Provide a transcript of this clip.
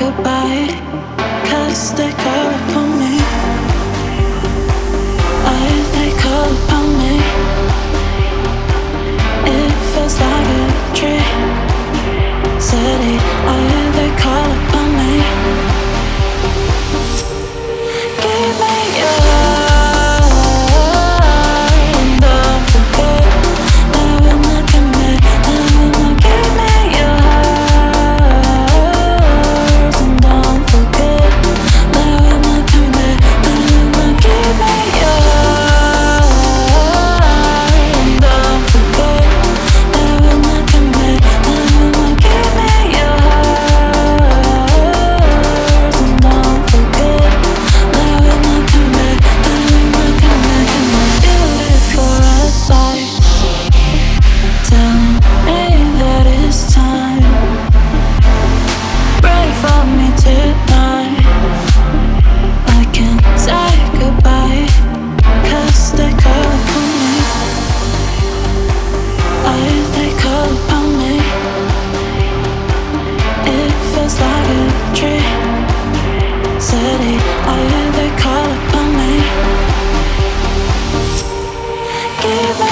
goodbye, 'cause they call upon me. They call upon me. It feels like a dream city. They call upon me. Give me your heart and don't forget that we're not coming. Give me your heart and don't forget that we're not coming. Give me your heart and don't forget that we're not coming. Give me your heart and don't forget that we're not coming. Beautiful red light telling me that it's time. Pray for me tonight. I can't say goodbye, 'cause they call upon me. They call upon me. It feels like a dream city. They call upon me. Give me